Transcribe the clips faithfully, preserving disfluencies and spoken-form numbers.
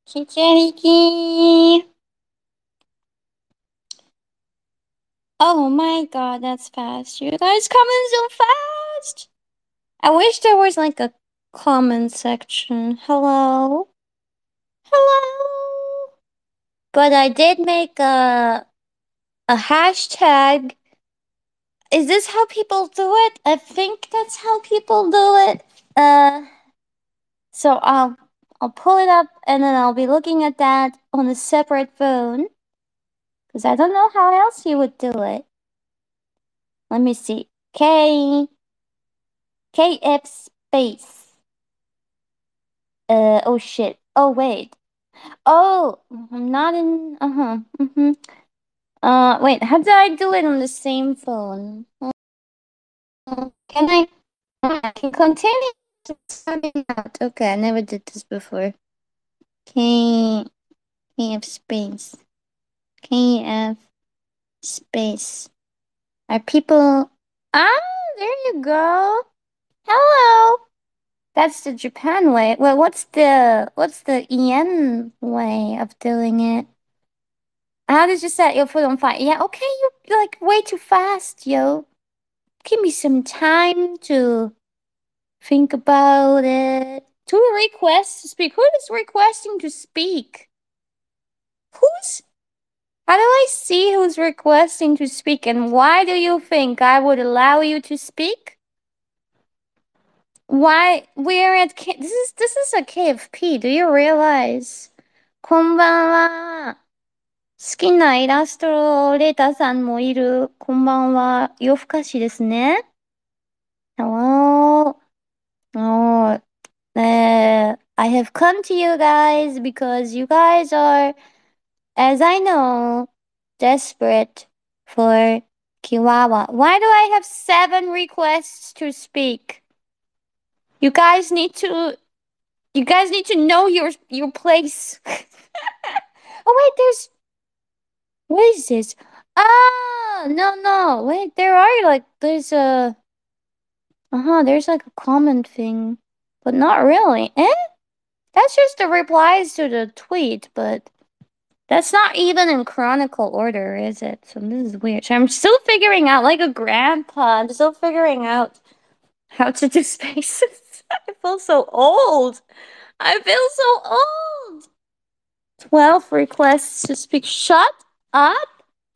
Kikiriki. Oh my god, that's fast. You guys coming so fast. I wish there was like a comment section. Hello? Hello? But I did make a a hashtag. Is this how people do it? I think that's how people do it. Uh so I'll I'll pull it up and then I'll be looking at that on a separate phone. Because I don't know how else you would do it. Let me see. K K F space. Uh oh shit. Oh wait. Oh, I'm not in. Uh huh. Mhm. Uh wait. How did I do it on the same phone? Uh, can I? I can continue to sign out. Okay, I never did this before. K K F space. K F space. Are people? Ah, there you go. Hello. That's the Japan way. Well, what's the what's the yen way of doing it? How did you set your foot on fire? Yeah, okay, you're like way too fast, yo. Give me some time to think about it. Two requests to speak. Who is requesting to speak? Who's? How do I see who's requesting to speak? And why do you think I would allow you to speak? Why we're at K this is this is a K F P. Do you realize? こんばんは。好きなイラストレーターさんもいる。こんばんは。夜更かしですね。Hello. Oh, uh, I have come to you guys because you guys are, as I know, desperate for Kiwawa. Why do I have seven requests to speak? You guys need to, you guys need to know your your place. Oh wait, there's, what is this? Ah, no, no, wait, there are like, there's a, uh-huh, there's like a comment thing, but not really. Eh? That's just the replies to the tweet, but that's not even in chronicle order, is it? So this is weird. So I'm still figuring out, like a grandpa, I'm still figuring out how to do spaces. I feel so old. I feel so old. twelve requests to speak. Shut up.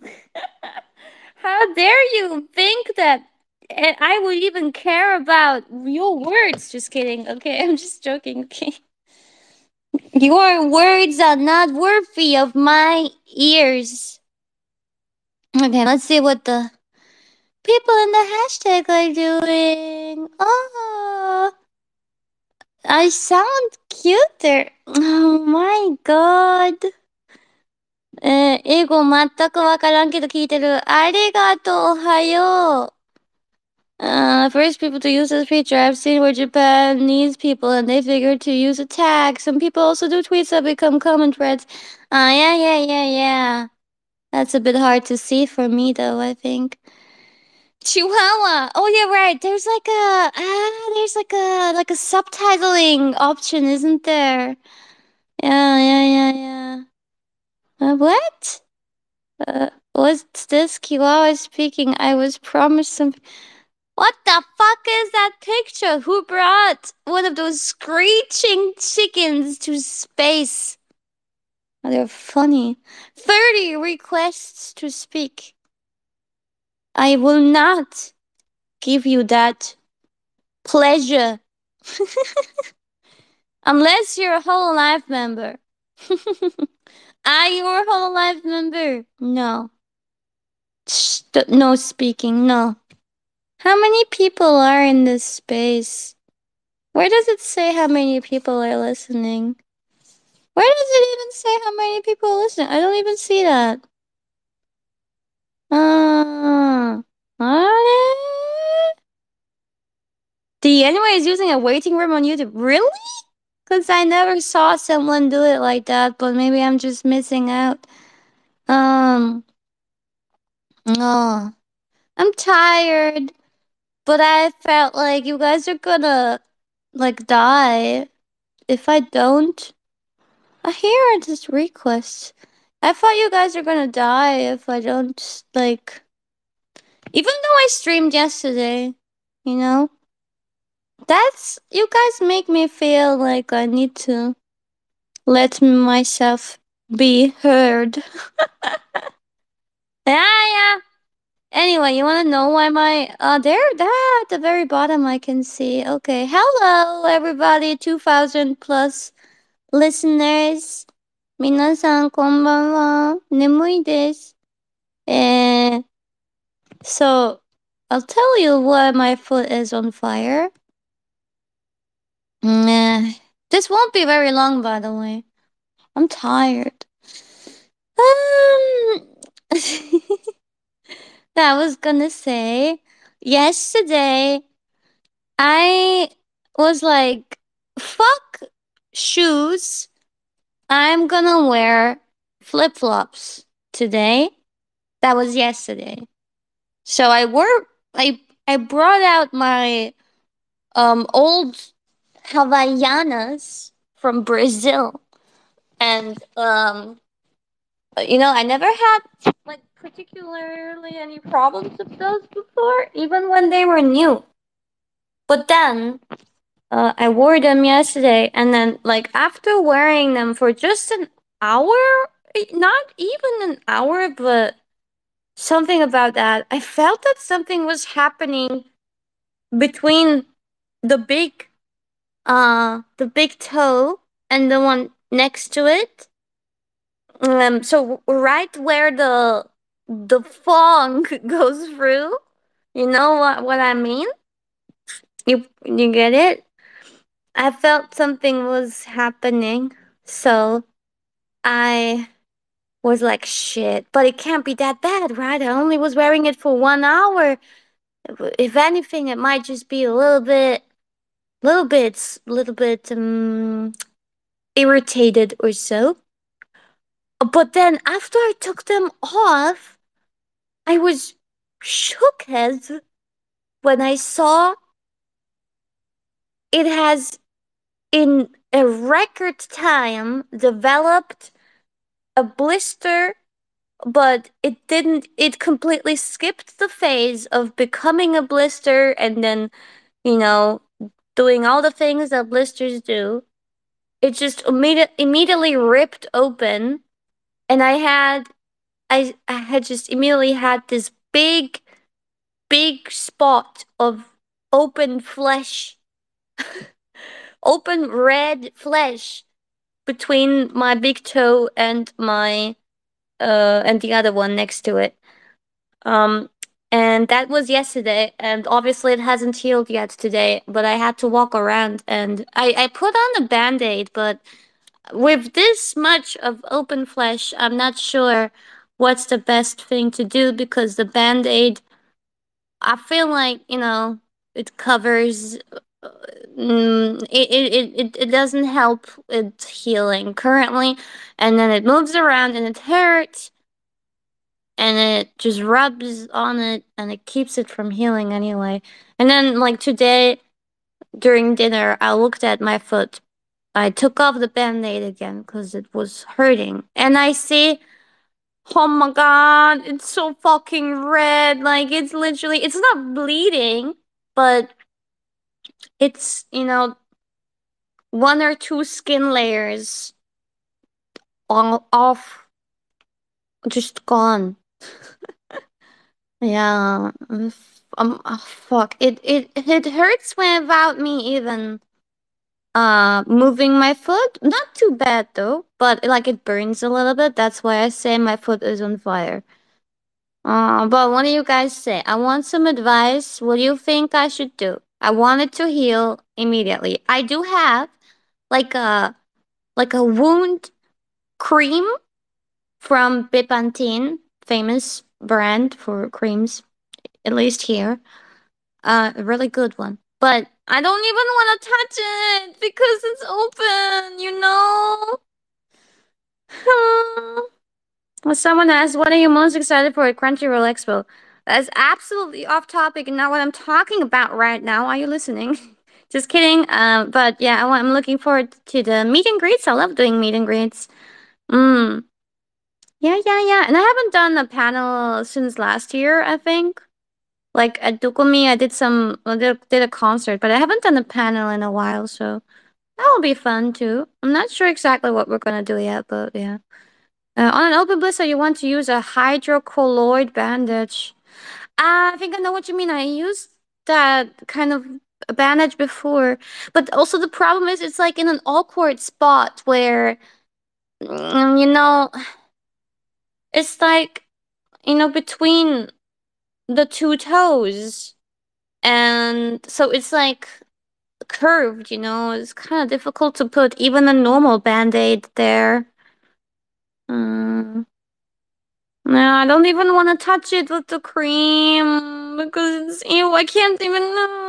How dare you think that I would even care about your words? Just kidding. Okay, I'm just joking. Okay. Your words are not worthy of my ears. Okay, let's see what the people in the hashtag are doing. Oh, I sound cuter. Oh my god. えー、英語全くわからんけど聞いてる。ありがとう、おはよう。Uh, first people to use this feature I've seen where Japan needs people and they figure to use a tag. Some people also do tweets that become comment threads. Uh, yeah, yeah, yeah, yeah. That's a bit hard to see for me though, I think. Chihuahua. Oh yeah, right. There's like a ah, there's like a like a subtitling option, isn't there? Yeah, yeah, yeah, yeah. Uh, what? Uh, what's this? Chihuahua speaking. I was promised some. What the fuck is that picture? Who brought one of those screeching chickens to space? Oh, they're funny. thirty requests to speak. I will not give you that pleasure. Unless you're a whole life member. Are you a whole life member? No. Shh, no speaking, no. How many people are in this space? Where does it say how many people are listening? Where does it even say how many people are listening? I don't even see that. Uh, what? The anyway is using a waiting room on YouTube. Really? Because I never saw someone do it like that, but maybe I'm just missing out. Um, oh, I'm tired, but I felt like you guys are gonna, like, die if I don't. I hear this request. I thought you guys are gonna die if I don't, like. Even though I streamed yesterday, you know? That's. You guys make me feel like I need to let myself be heard. Yeah, yeah. Anyway, you wanna know why my. Uh, there, there at the very bottom I can see. Okay. Hello, everybody. two thousand plus listeners. 皆さんこんばんは。眠いです。Eh, so, I'll tell you why my foot is on fire. Nah, this won't be very long, by the way. I'm tired. Um, I was gonna say, yesterday, I was like, fuck shoes. I'm gonna wear flip flops today. That was yesterday. So I wore I I brought out my um old Havaianas from Brazil, and um you know, I never had like particularly any problems with those before, even when they were new. But then uh, I wore them yesterday, and then like after wearing them for just an hour, eh, not even an hour, but something about that, I felt that something was happening between the big uh the big toe and the one next to it. Um so right where the the thong goes through. You know what what I mean? You you get it? I felt something was happening. So I was like, shit, but it can't be that bad, right? I only was wearing it for one hour. If anything, it might just be a little bit little bit, little bit um, irritated or so. But then after I took them off, I was shook as when I saw it has in a record time developed a blister, but it didn't, it completely skipped the phase of becoming a blister and then, you know, doing all the things that blisters do. It just immediate, immediately ripped open, and I had I I had just immediately had this big big spot of open flesh, open red flesh between my big toe and my uh and the other one next to it. Um and that was yesterday, and obviously it hasn't healed yet today, but I had to walk around, and I I put on a band-aid, but with this much of open flesh, I'm not sure what's the best thing to do, because the band aid, I feel like, you know, it covers. Uh, mm, it, it, it, it doesn't help with healing currently, and then it moves around and it hurts, and it just rubs on it and it keeps it from healing anyway. And then, like today during dinner, I looked at my foot. I took off the band-aid again because it was hurting. And I see, oh my god, it's so fucking red. Like, it's literally, it's not bleeding, but it's, you know, one or two skin layers all off, just gone. Yeah. Um, um, oh, fuck. It, it, it hurts without me even uh moving my foot. Not too bad though, but like it burns a little bit. That's why I say my foot is on fire. Uh, but what do you guys say? I want some advice. What do you think I should do? I want it to heal immediately. I do have like a like a wound cream from Bepantene, famous brand for creams, at least here. Uh, a really good one. But I don't even want to touch it because it's open, you know? Well, someone asked, what are you most excited for at Crunchyroll Expo? That's absolutely off topic and not what I'm talking about right now. Are you listening? Just kidding. Um, but yeah, I, I'm looking forward to the meet and greets. I love doing meet and greets. Mm. Yeah, yeah, yeah. And I haven't done a panel since last year, I think. Like at Dokumi, I did some, well, did, did a concert, but I haven't done a panel in a while, so that will be fun too. I'm not sure exactly what we're gonna do yet, but yeah. Uh, on an open blister, you want to use a hydrocolloid bandage. Ah, I think I know what you mean. I used that kind of bandage before, but also the problem is it's like in an awkward spot where, mm, you know, it's like, you know, between the two toes. And so it's like curved, you know, it's kind of difficult to put even a normal band-aid there. Mm. No, I don't even want to touch it with the cream because it's ew. I can't even.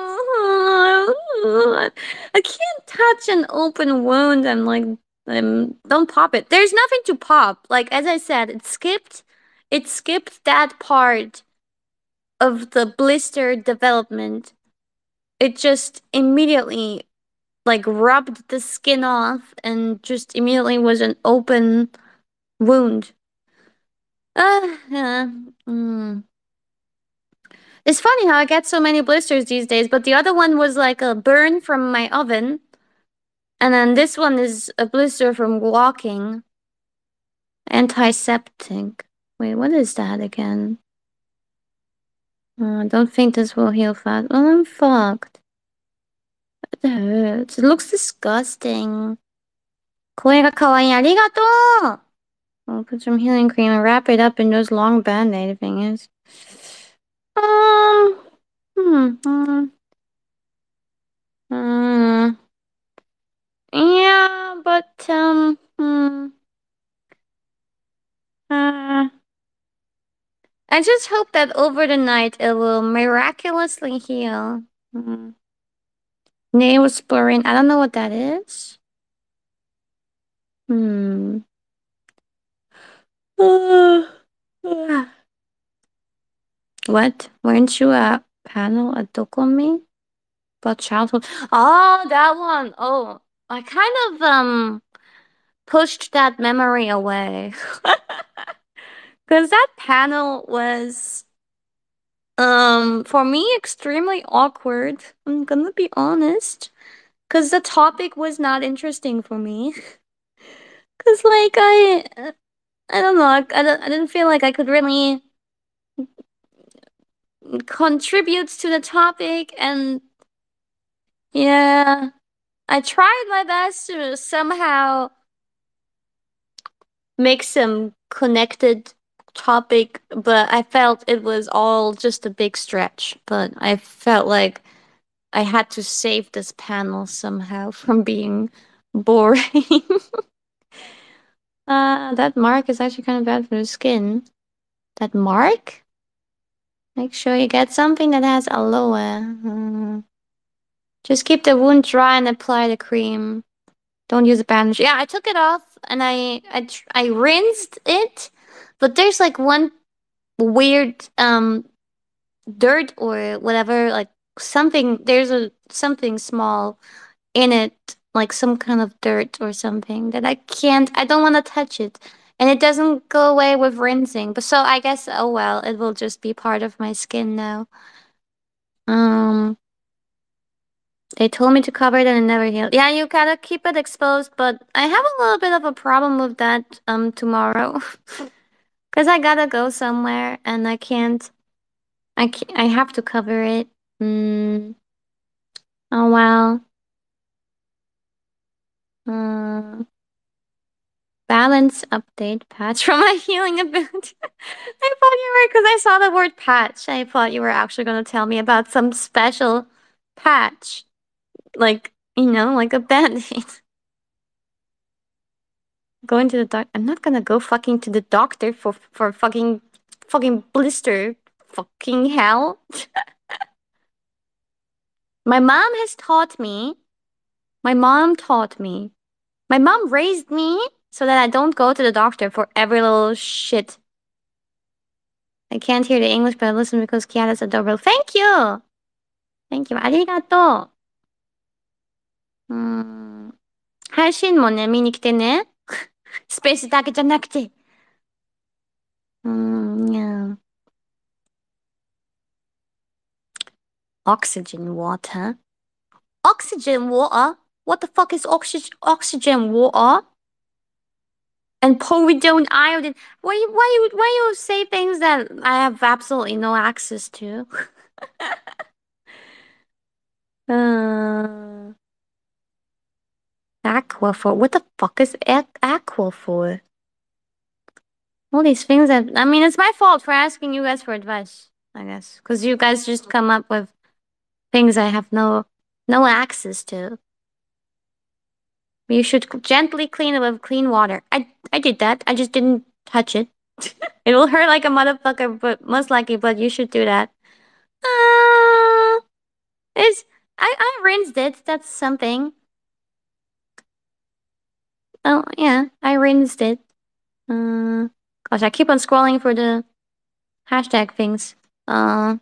I can't touch an open wound. I'm like, um, don't pop it. There's nothing to pop. Like as I said, it skipped. It skipped that part of the blister development. It just immediately like rubbed the skin off and just immediately was an open wound. Uh, yeah. Mm. It's funny how I get so many blisters these days, but the other one was like a burn from my oven. And then this one is a blister from walking. Antiseptic. Wait, what is that again? Uh, I don't think this will heal fast. Oh, I'm fucked. It hurts. It looks disgusting. 声が可愛い。ありがとう! I'll put some healing cream and wrap it up in those long band-aid things. Um, hmm, hmm, hmm. Yeah, but, um, hmm. Uh, I just hope that over the night it will miraculously heal. Hmm. Neosporin, I don't know what that is. Hmm. What? Weren't you a panel at Dokumi? About childhood? Oh, that one. Oh, I kind of, um, pushed that memory away. Because that panel was, um, for me, extremely awkward. I'm gonna be honest. Because the topic was not interesting for me. Because, like, I, I don't know, I, I, don't, I didn't feel like I could really contribute to the topic. And, yeah, I tried my best to somehow make some connected topic, but I felt it was all just a big stretch. But I felt like I had to save this panel somehow from being boring. uh, that mark is actually kind of bad for the skin. That mark? Make sure you get something that has aloe. Mm. Just keep the wound dry and apply the cream. Don't use a bandage. Yeah, I took it off and I I I rinsed it, but there's like one weird um dirt or whatever, like something. There's a something small in it, like some kind of dirt or something that I can't. I don't want to touch it, and it doesn't go away with rinsing. But so I guess oh well, it will just be part of my skin now. Um. They told me to cover it and it never healed. Yeah, you gotta keep it exposed, but I have a little bit of a problem with that um tomorrow. Cause I gotta go somewhere and I can't I can't, I have to cover it. Mm, oh well. Uh, balance update patch from my healing ability. I thought you were, because I saw the word patch. I thought you were actually gonna tell me about some special patch. Like, you know, like a band-aid. Going to the doc. I'm not gonna go fucking to the doctor for for fucking fucking blister. Fucking hell. My mom has taught me. My mom taught me. My mom raised me so that I don't go to the doctor for every little shit. I can't hear the English, but I listen because Kiara's adorable. Thank you. Thank you. Arigato. うーん。配信もね、見に来てね。スペースだけじゃなくて。うーん、yeah. Oxygen water? Oxygen water? What the fuck is oxy- oxygen water? And povidone iodine. Why you why you why you say things that I have absolutely no access to? uh, Aquaphor. What the fuck is ac- Aquaphor? All these things that I mean, it's my fault for asking you guys for advice. I guess because you guys just come up with things I have no no access to. You should gently clean it with clean water. I I did that. I just didn't touch it. It will hurt like a motherfucker, but most likely, but you should do that. Uh, it's I I rinsed it. That's something. Oh yeah, I rinsed it. Uh, gosh, I keep on scrolling for the hashtag things. Uh,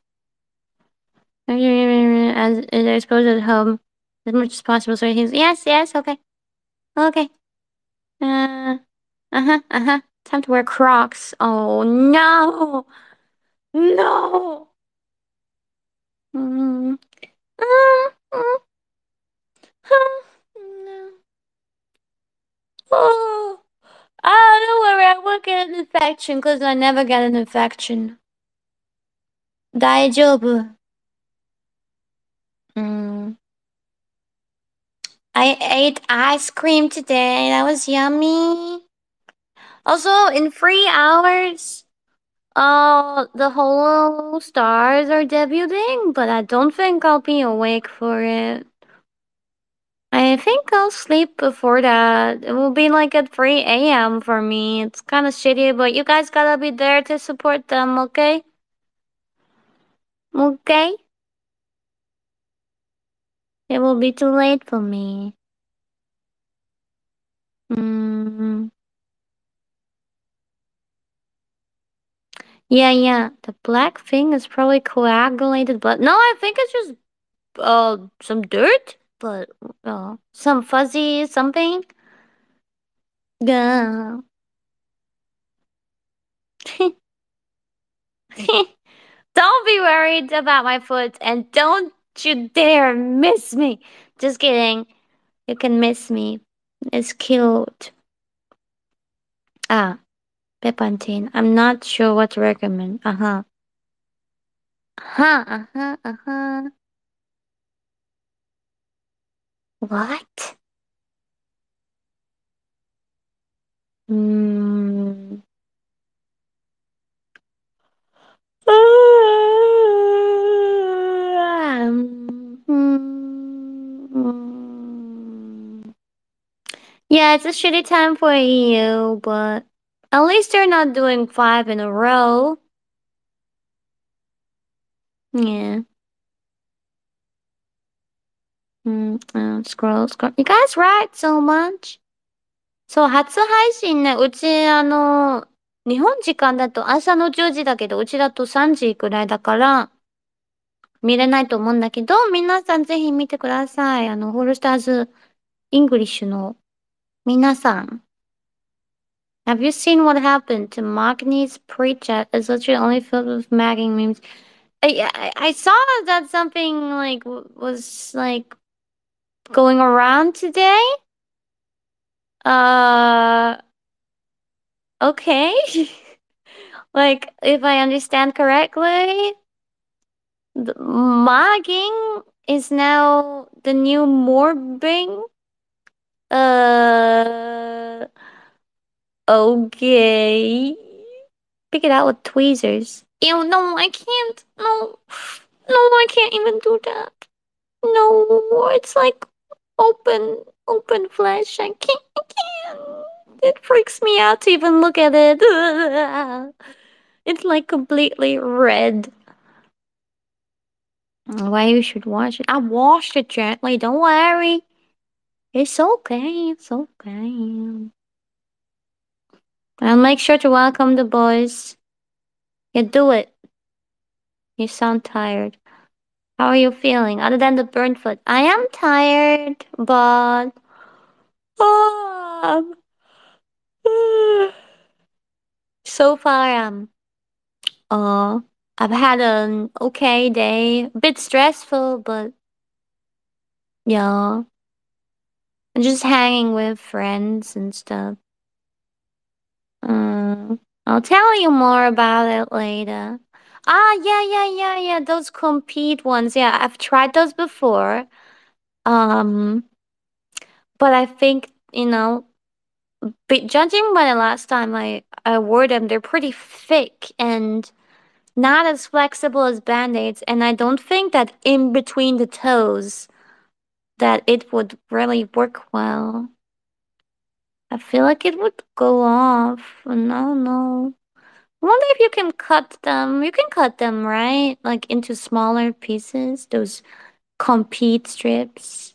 as they're exposed at home as much as possible. So he's yes, yes, okay, okay. Uh, uh huh, uh huh. Time to wear Crocs. Oh no, no. Mm, mm, mm, huh, no. Oh, oh, don't worry, I won't get an infection because I never get an infection. 大丈夫. Mm. I ate ice cream today. That was yummy. Also, in three hours, uh, the Hollow Stars are debuting, but I don't think I'll be awake for it. I think I'll sleep before that. It will be like at three a m for me. It's kind of shitty, but you guys gotta be there to support them, okay? Okay? It will be too late for me. Mm. Yeah, yeah. The black thing is probably coagulated blood. No, I think it's just uh some dirt, but uh some fuzzy something. Yeah. Don't be worried about my foot and don't you dare miss me. Just kidding. You can miss me. It's cute. Ah, Pepantine. I'm not sure what to recommend. Uh-huh. Uh-huh, uh-huh, uh-huh. What? Hmm. Um, yeah, it's a shitty time for you, but at least you're not doing five in a row. Yeah. Mm, uh, scroll, scroll. You guys write so much. そう、初配信ね、うち、あの、日本時間だと朝のじゅうじだけど、うちだとさんじくらいだから、見れないと思うんだけど、皆さんぜひ見てください。あの、ホールスターズ・イングリッシュの皆さん。Have you seen what happened to Magni's pre-chat? It's literally only filled with magging memes. I, I, I saw that something, like, w- was, like, going around today. Uh, okay. Like, if I understand correctly, the mugging is now the new morbing. Uh, okay. Pick it out with tweezers. Ew, no, I can't. No, no, I can't even do that. No, it's like open, open flesh. I can't, I can't. It freaks me out to even look at it. It's like completely red. Why you should wash it? I washed it gently. Don't worry. It's okay. It's okay. I'll make sure to welcome the boys. Yeah, do it. You sound tired. How are you feeling other than the burnt foot? I am tired, but um, so far um uh I've had an okay day. A bit stressful, but yeah, I'm just hanging with friends and stuff. Mm, I'll tell you more about it later. Ah, yeah, yeah, yeah, yeah. Those compete ones. Yeah, I've tried those before. Um, but I think you know, but judging by the last time I I wore them, they're pretty thick and not as flexible as band-aids. And I don't think that in between the toes that it would really work well. I feel like it would go off. And I don't know. I wonder if you can cut them. You can cut them, right? Like into smaller pieces. Those compete strips.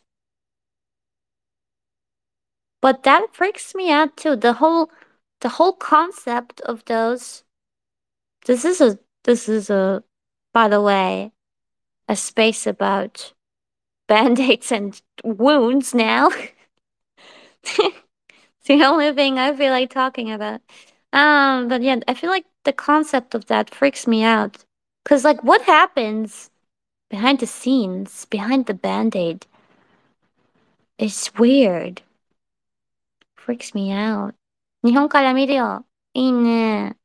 But that freaks me out too. The whole, the whole concept of those. This is a. This is a. By the way, a space about band-aids and wounds. Now, it's the only thing I feel like talking about. Um, but yeah, I feel like the concept of that freaks me out. Cause like, what happens behind the scenes, behind the band-aid, is weird. Freaks me out. 日本から見るよ。いいね。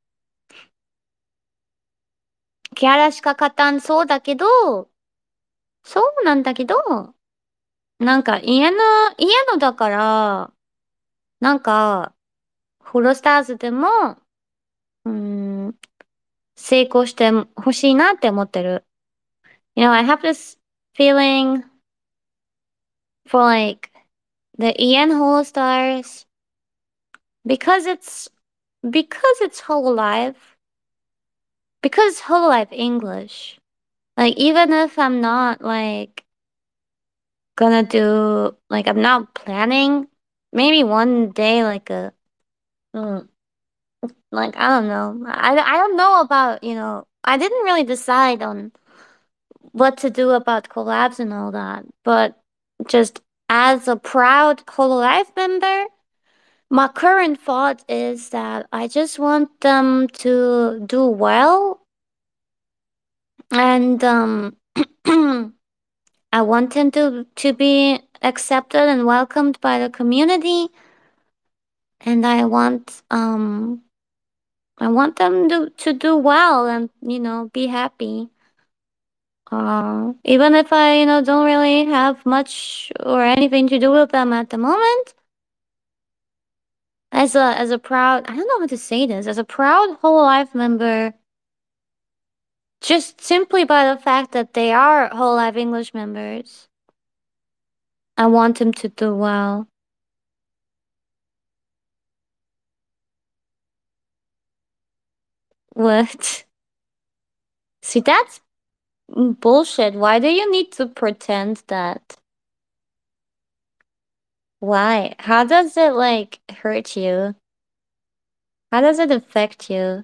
気嵐しか勝たんそうだけど、そうなんだけど、なんか家の、家のだから、なんか、フロスターズでも、うーん、成功してほしいなって思ってる。You know, I have this feeling for like the Ian Whole Stars because it's because it's whole life because whole life English. Like even if I'm not like gonna do like I'm not planning, maybe one day like a mm, like I don't know. I I don't know about you know. I didn't really decide on what to do about collabs and all that, but just as a proud Hololive member, my current thought is that I just want them to do well and um I want them to to be accepted and welcomed by the community and I want um I want them to to do well and you know be happy. Uh, even if I you know don't really have much or anything to do with them at the moment, as a as a proud I don't know how to say this as a proud whole life member, just simply by the fact that they are whole life English members, I want them to do well. What? See, that's bullshit. Why do you need to pretend that? Why? How does it like hurt you? How does it affect you?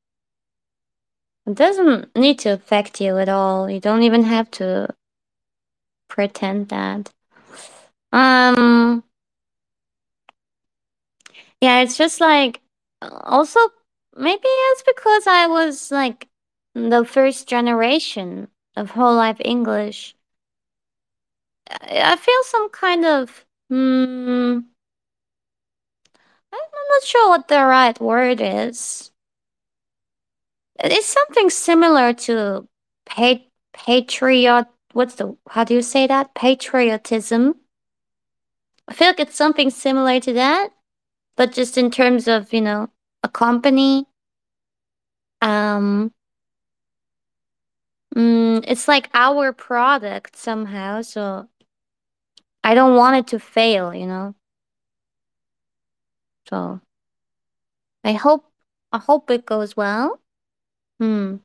It doesn't need to affect you at all. You don't even have to pretend that. Um, yeah, it's just like also maybe it's because I was like the first generation of whole life English. I I feel some kind of hmm I'm not sure what the right word is. It's something similar to pa- patriot what's the how do you say that? Patriotism. I feel like it's something similar to that, but just in terms of, you know, a company. Um mm, it's like our product somehow, so I don't want it to fail, you know. So I hope I hope it goes well. Hmm.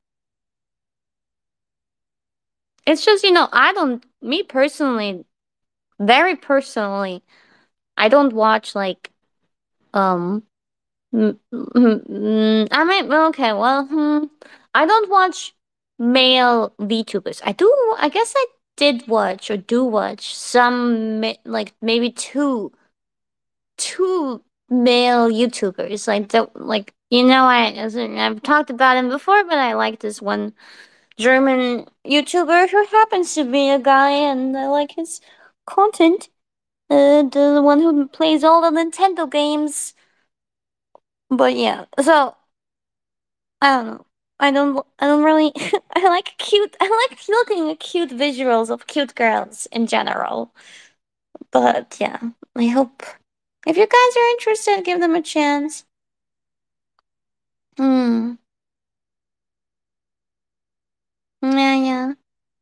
It's just, you know, I don't me personally, very personally, I don't watch like um mm, mm, mm, I mean okay, well, hmm, I don't watch male VTubers. I do. I guess I did watch or do watch some ma- like maybe two two male YouTubers. Like the like you know I as in, I've talked about him before, but I like this one German YouTuber who happens to be a guy, and I like his content. Uh, the one who plays all the Nintendo games. But yeah, so I don't know. I don't. I don't really. I like cute. I like looking at cute visuals of cute girls in general. But yeah, I hope if you guys are interested, give them a chance. Hmm. Yeah. Yeah.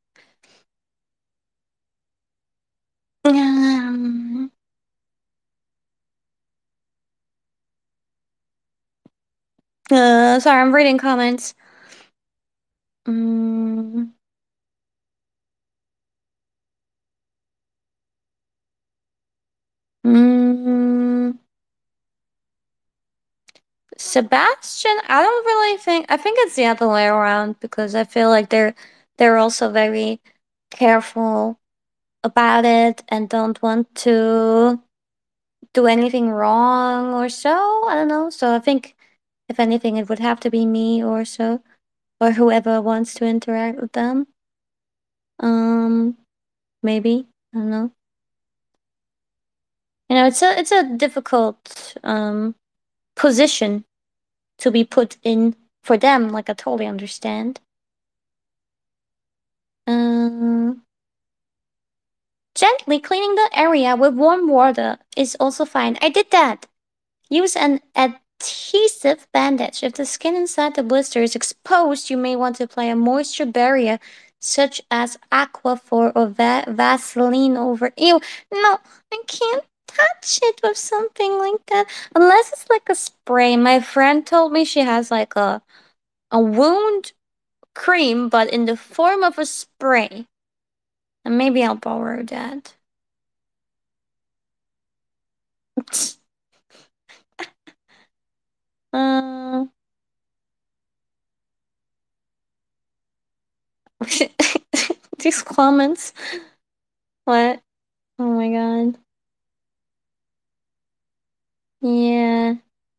Um, uh, sorry, I'm reading comments. Mm, mm, Sebastian, I don't really think. I think it's the other way around because I feel like they're they're also very careful about it and don't want to do anything wrong or so. I don't know. So I think if anything, it would have to be me or so, or whoever wants to interact with them. Um, maybe I don't know. You know, it's a it's a difficult um position to be put in for them. Like I totally understand. Um, gently cleaning the area with warm water is also fine. I did that. Use an adhesive bandage. If the skin inside the blister is exposed, you may want to apply a moisture barrier such as Aquaphor or va- Vaseline over. Ew, no, I can't touch it with something like that. Unless it's like a spray. My friend told me she has like a, a wound cream, but in the form of a spray. And maybe I'll borrow that. uh, these comments. What? Oh my god. Yeah.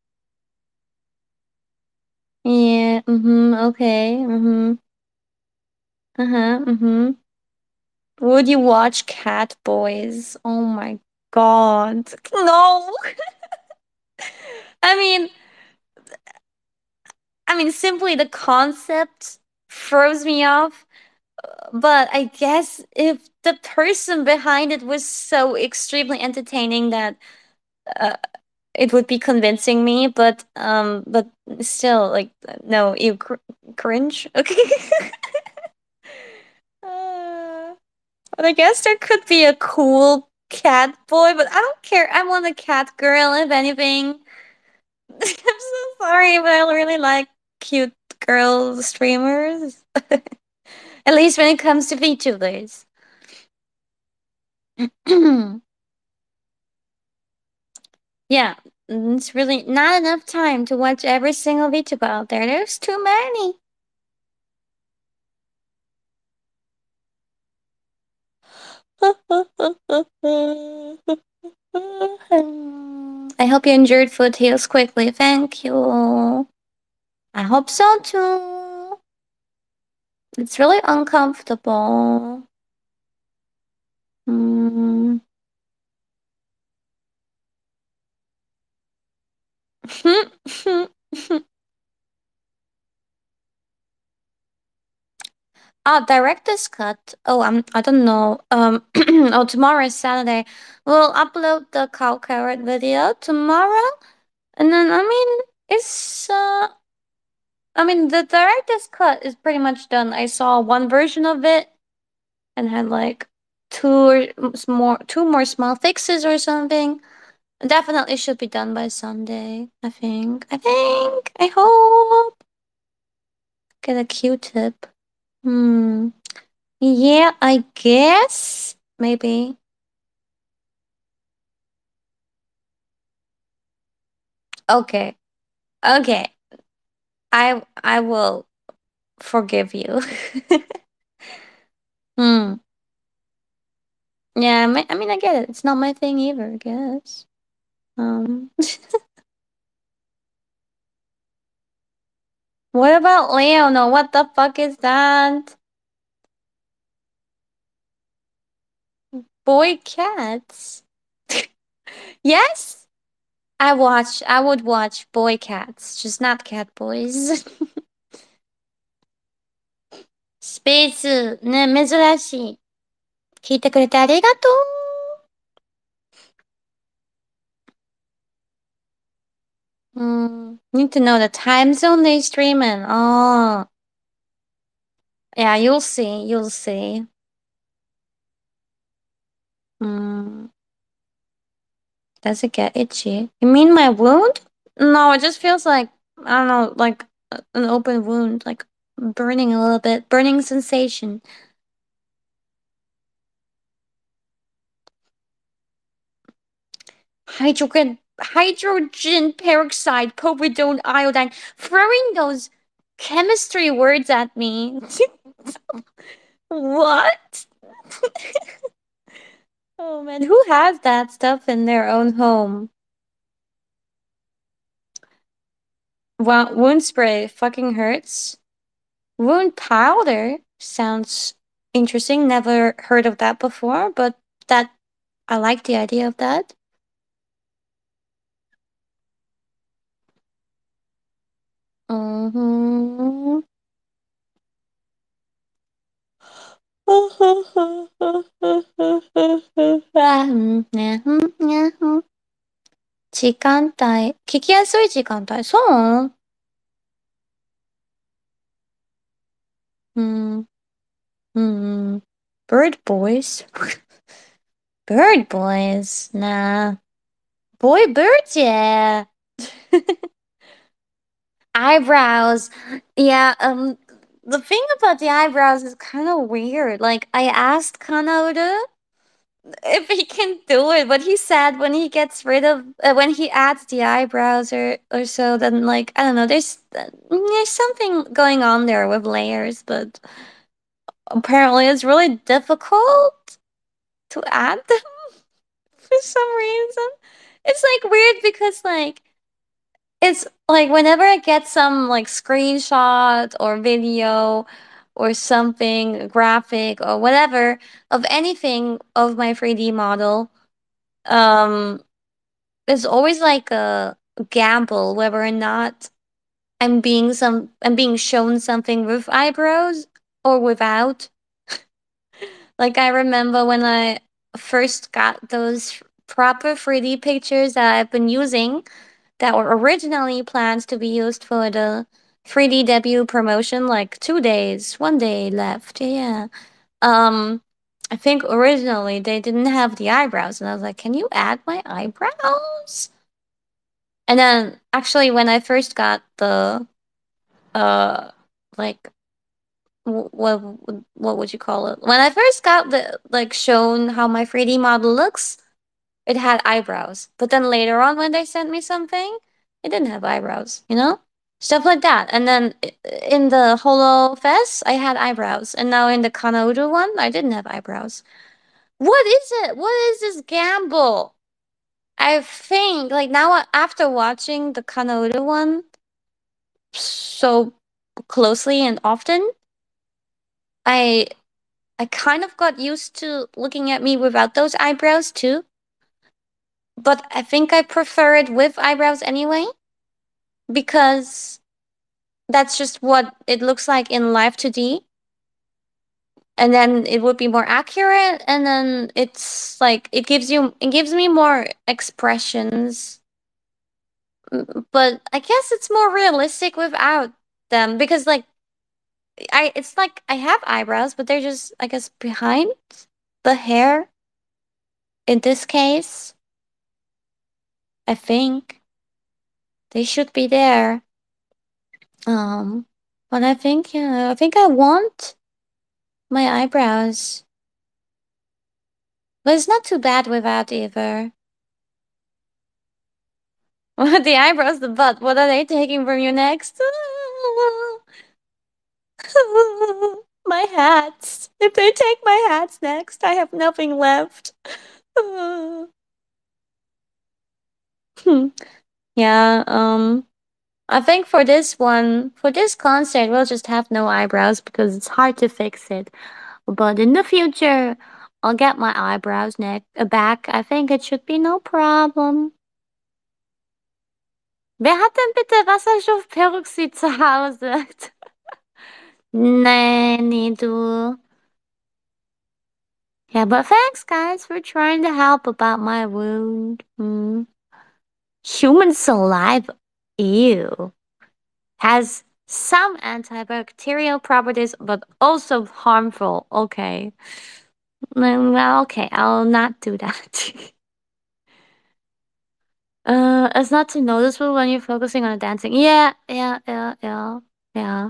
Yeah. Mm-hmm. Okay. Mm-hmm. Uh-huh. Mm-hmm. Would you watch Cat Boys? Oh my god. No. I mean, I mean, simply the concept throws me off. But I guess if the person behind it was so extremely entertaining that uh, it would be convincing me. But um, but still, like, no, you cr- cringe. Okay. uh, but I guess there could be a cool cat boy, but I don't care. I want a cat girl, if anything. I'm so sorry, but I really like cute girl streamers. At least when it comes to VTubers. Yeah, mm, it's really not enough time to watch every single VTuber out there. There's too many. I hope your injured foot heals quickly. Thank you. I hope so too. It's really uncomfortable. Mm. Ah, director's cut. Oh, I'm. I don't know. Um. oh, tomorrow is Saturday. We'll upload the cow carrot video tomorrow, and then I mean, it's uh. I mean, the director's cut is pretty much done. I saw one version of it, and had like two or more, two more small fixes or something. Definitely should be done by Sunday. I think. I think. I hope. Get a Q-tip. Hmm. Yeah, I guess maybe. Okay. Okay. I I will forgive you. Hmm. Yeah, I mean, I mean, I get it. It's not my thing either, I guess. Um, what about Leo? No, what the fuck is that? Boy cats. Yes, I watch. I would watch boy cats, just not cat boys. スペースね、珍しい。聞いてくれてありがとう。Mm, need to know the time zone they stream in. Oh, yeah, you'll see. You'll see. Mm, does it get itchy? You mean my wound? No, it just feels like, I don't know, like a- an open wound, like burning a little bit, burning sensation. Hydrogen, hydrogen peroxide, povidone iodine, throwing those chemistry words at me. What? Oh man, who has that stuff in their own home? Wow, wound spray fucking hurts. Wound powder sounds interesting. Never heard of that before, but that I like the idea of that. Mm-hmm.時間帯。聞きやすい時間帯。そう？うん。うん。Bird boys? Bird boys? Nah. Boy birds, yeah. Eyebrows. Yeah, um, the thing about the eyebrows is kind of weird. Like, I asked Kanauda if he can do it, but he said when he gets rid of, uh, when he adds the eyebrows or, or so, then, like, I don't know, there's, uh, there's something going on there with layers, but apparently it's really difficult to add them for some reason. It's, like, weird because, like, it's like whenever I get some like screenshot or video or something graphic or whatever of anything of my three D model, um, there's always like a gamble whether or not I'm being some I'm being shown something with eyebrows or without. Like I remember when I first got those proper three D pictures that I've been using that were originally planned to be used for the three D debut promotion, like two days, one day left. Yeah. Um, I think originally they didn't have the eyebrows, and I was like, "Can you add my eyebrows?" And then actually, when I first got the uh, like what what would you call it? When I first got the like shown how my three D model looks, it had eyebrows. But then later on, when they sent me something, it didn't have eyebrows, you know? Stuff like that. And then in the Holo Fest, I had eyebrows. And now in the Kanauru one, I didn't have eyebrows. What is it? What is this gamble? I think, like, now after watching the Kanauru one so closely and often, I I kind of got used to looking at me without those eyebrows too. But I think I prefer it with eyebrows anyway. Because that's just what it looks like in live two D. And then it would be more accurate, and then it's like it gives you it gives me more expressions. Mm, but I guess it's more realistic without them because like I it's like I have eyebrows, but they're just I guess behind the hair in this case. I think they should be there. Um but I think yeah, I think I want my eyebrows. But it's not too bad without either. The eyebrows, the butt. What are they taking from you next? If they take my hats next, I have nothing left. Hmm. Yeah, um, I think for this one, for this concert, we'll just have no eyebrows because it's hard to fix it. But in the future, I'll get my eyebrows neck uh, back. I think it should be no problem. Wer hat denn bitte Wasserstoffperoxid zu Hause? Nee, nee, du. Yeah, but thanks, guys, for trying to help about my wound. Hmm. Human saliva, ew, has some antibacterial properties, but also harmful. Okay. Mm, Well, okay, I'll not do that. uh, it's not too noticeable when you're focusing on the dancing. Yeah, yeah, yeah, yeah, yeah.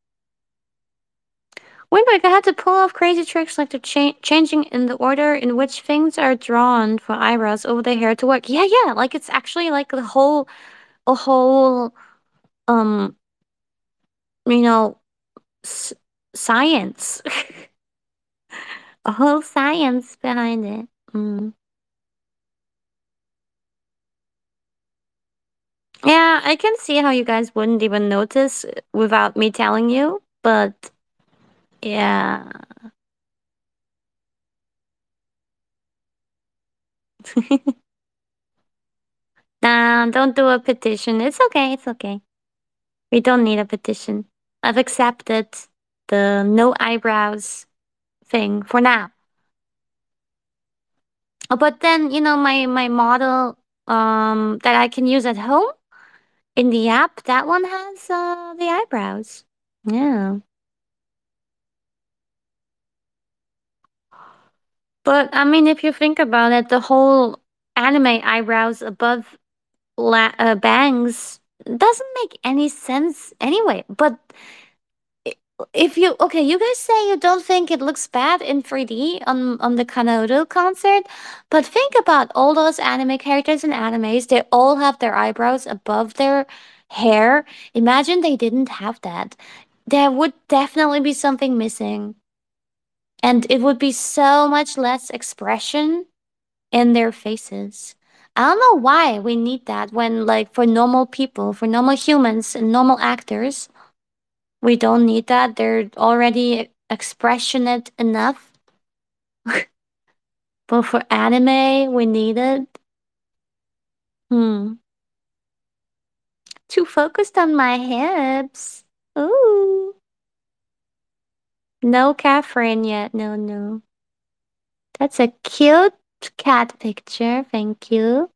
Winwick, I had to pull off crazy tricks like the cha- changing in the order in which things are drawn for eyebrows over the hair to work. Yeah, yeah, like it's actually like the whole, a whole, um, you know, s- science, a whole science behind it. Mm. Yeah, I can see how you guys wouldn't even notice without me telling you, but yeah. Nah, don't do a petition. It's okay, it's okay. We don't need a petition. I've accepted the no eyebrows thing for now. Oh, but then, you know, my my model um that I can use at home in the app, that one has uh the eyebrows. Yeah. But I mean, if you think about it, the whole anime eyebrows above la- uh, bangs doesn't make any sense anyway. But i- if you okay, you guys say you don't think it looks bad in three D on on the Kanoru concert, but think about all those anime characters in animes. They all have their eyebrows above their hair. Imagine they didn't have that. There would definitely be something missing, and it would be so much less expression in their faces. I don't know why we need that when, like, for normal people, for normal humans and normal actors, we don't need that. They're already expressionate enough. But for anime, we need it. Hmm. Too focused on my hips. Ooh. No Catherine yet. No, no. That's a cute cat picture. Thank you.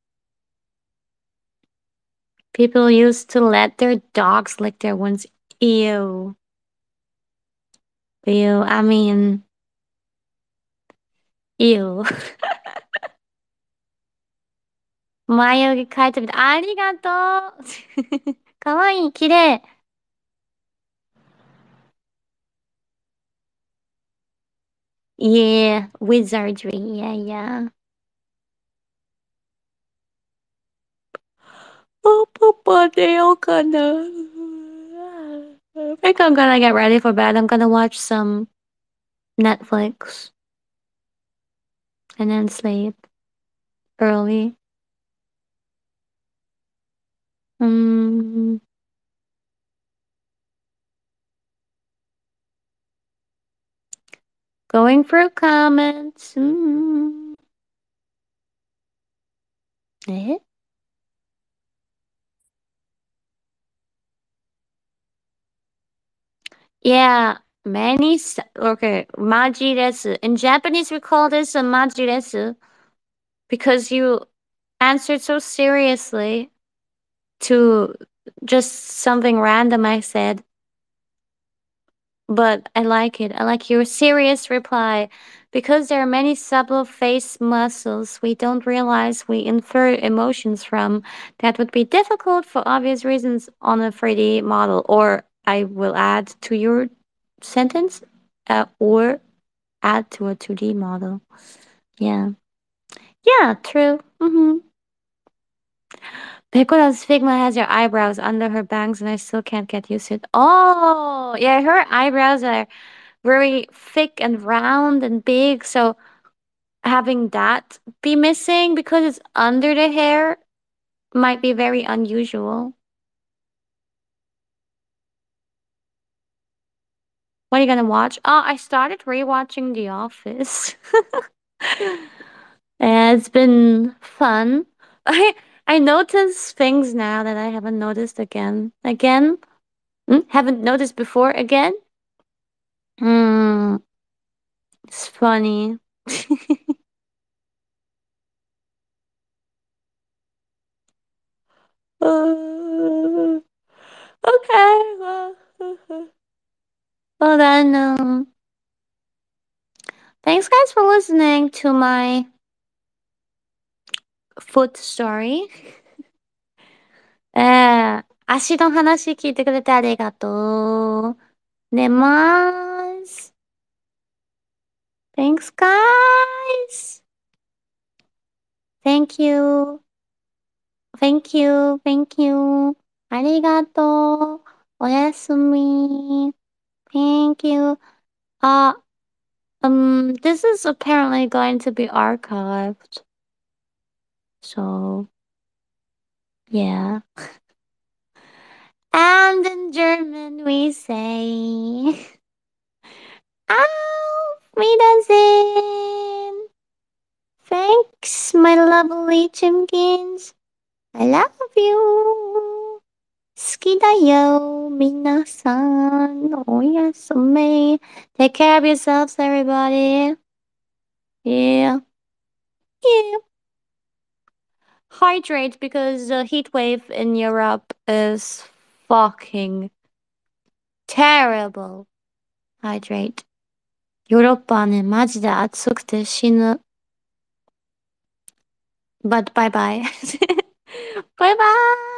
People used to let their dogs lick their ones. Ew. Ew. I mean, ew. 眉毛描いてみて、ありがとう。かわいい、綺麗。Yeah, wizardry. Yeah, yeah. おパパ寝ようかな。I think I'm gonna get ready for bed. I'm gonna watch some Netflix and then sleep early. Mm, going through comments. Mm. Eh? Yeah, many. s- Okay, maji desu. In Japanese, we call this a maji desu because you answered so seriously to just something random I said. But I like it. I like your serious reply. Because there are many subtle face muscles we don't realize we infer emotions from, that would be difficult for obvious reasons on a three D model. Or I will add to your sentence, uh, or add to a two D model. Yeah. Yeah, true. Mm-hmm. Because Figma has her eyebrows under her bangs and I still can't get used to it. Oh, yeah, her eyebrows are very thick and round and big. So having that be missing because it's under the hair might be very unusual. What are you gonna watch? Oh, I started rewatching The Office. Yeah, it's been fun. I I notice things now that I haven't noticed again. Again? Mm, haven't noticed before again? Hmm, it's funny. Uh, okay, well, well then, um, thanks guys for listening to my foot story. えー、足の話聞いてくれてありがとう。寝ます。Thanks, guys. Thank you. Thank you. Thank you. ありがとう。おやすみ。Thank you. Uh, um, this is apparently going to be archived. So, yeah. And in German we say Auf Wiedersehen. Thanks, my lovely chimkins. I love you. 好きだよ、皆さん。おやすみ。Take care of yourselves, everybody. Yeah. Yeah. Hydrate because the heat wave in Europe is fucking terrible. Hydrate. ヨーロッパはね、マジで暑くて死ぬ。But bye bye. Bye bye.